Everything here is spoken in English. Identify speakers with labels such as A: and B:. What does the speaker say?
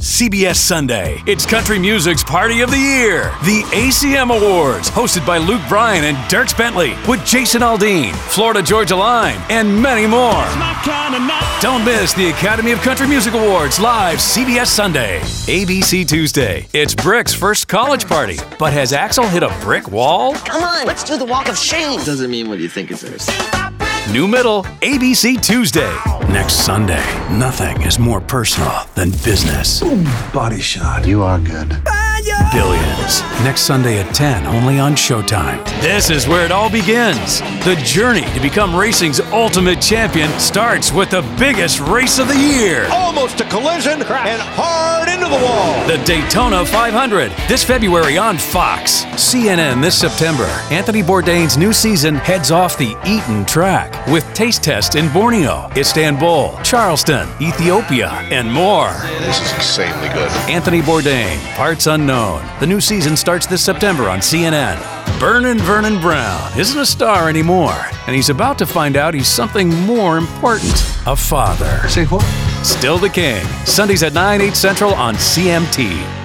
A: CBS Sunday. It's country music's party of the year. The ACM Awards, hosted by Luke Bryan and Dierks Bentley, with Jason Aldean, Florida Georgia Line, and many more. Don't miss the Academy of Country Music Awards live CBS Sunday. ABC Tuesday. It's Brick's first college party. But has Axl hit a brick wall?
B: Come on, let's do the walk of shame.
C: Doesn't mean what you think it is.
A: New Middle, ABC Tuesday. Next Sunday, nothing is more personal than business.
D: Body shot.
E: You are good.
A: Billions. Next Sunday at 10, only on Showtime. This is where it all begins. The journey to become racing's ultimate champion starts with the biggest race of the year.
F: Almost a collision and hard into the wall.
A: The Daytona 500, this February on Fox. CNN this September. Anthony Bourdain's new season heads off the Eaton track with taste tests in Borneo, Istanbul, Charleston, Ethiopia, and more.
G: This is insanely good.
A: Anthony Bourdain, Parts Unknown. The new season starts this September on CNN. Vernon Brown isn't a star anymore, and he's about to find out he's something more important, a father.
D: Say what?
A: Still the King, Sundays at 9, 8 Central on CMT.